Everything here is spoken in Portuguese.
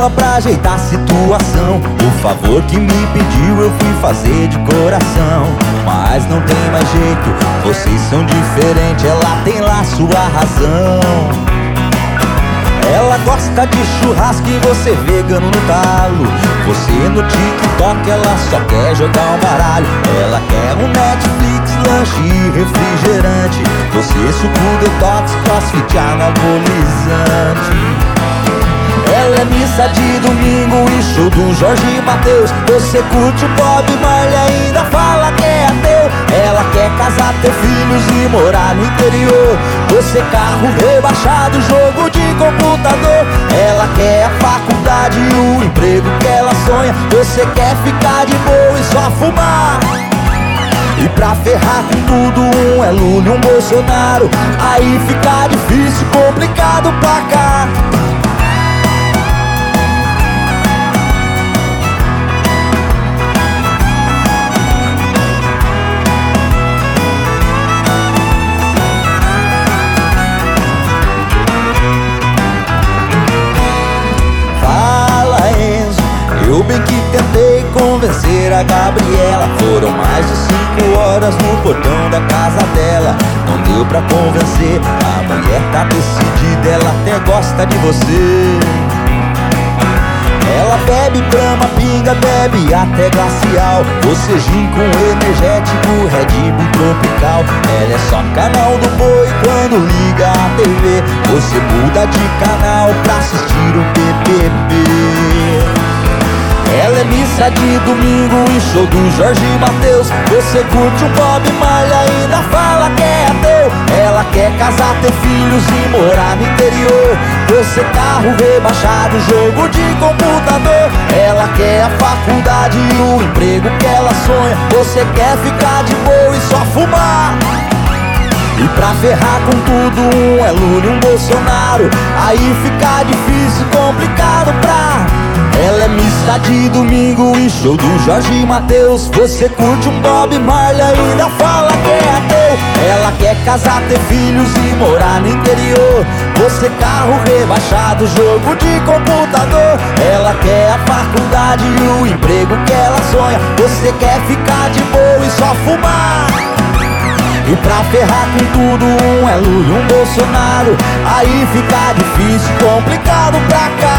ela pra ajeitar a situação. O favor que me pediu eu fui fazer de coração. Mas não tem mais jeito, vocês são diferentes, ela tem lá sua razão. Ela gosta de churrasco e você vegano no talo. Você no TikTok, ela só quer jogar um baralho. Ela quer um Netflix, lanche e refrigerante. Você suco detox, crossfit anabolizante. Ela é missa de domingo e show do Jorge Mateus. Você curte o Bob Marley e ainda fala que é ateu. Ela quer casar, ter filhos e morar no interior. Você carro rebaixado, jogo de computador. Ela quer a faculdade e o emprego que ela sonha. Você quer ficar de boa e só fumar. E pra ferrar com tudo, um é Lula e um Bolsonaro. Aí fica difícil, complicado pra cá. Eu bem que tentei convencer a Gabriela. Foram mais de 5 horas no portão da casa dela. Não deu pra convencer, a mulher tá decidida, ela até gosta de você. Ela bebe Brahma, pinga, bebe até glacial. Você gin com energético, Red Bull tropical. Ela é só canal do boi quando liga a TV. Você muda de canal pra assistir o BBB. Ela é missa de domingo e show do Jorge Mateus. Você curte o Bob Marley e ainda fala que é ateu. Ela quer casar, ter filhos e morar no interior. Você carro rebaixado, jogo de computador. Ela quer a faculdade e o emprego que ela sonha. Você quer ficar de boa e só fumar. E pra ferrar com tudo, um é Lula e um Bolsonaro. Aí fica difícil, complicado pra... Ela é missa de domingo e show do Jorge Mateus. Você curte um Bob Marley e ainda fala que é ateu. Ela quer casar, ter filhos e morar no interior. Você carro rebaixado, jogo de computador. Ela quer a faculdade e o emprego que ela sonha. Você quer ficar de boa e só fumar. E pra ferrar com tudo, um é Lula e um Bolsonaro. Aí fica difícil, complicado pra cá.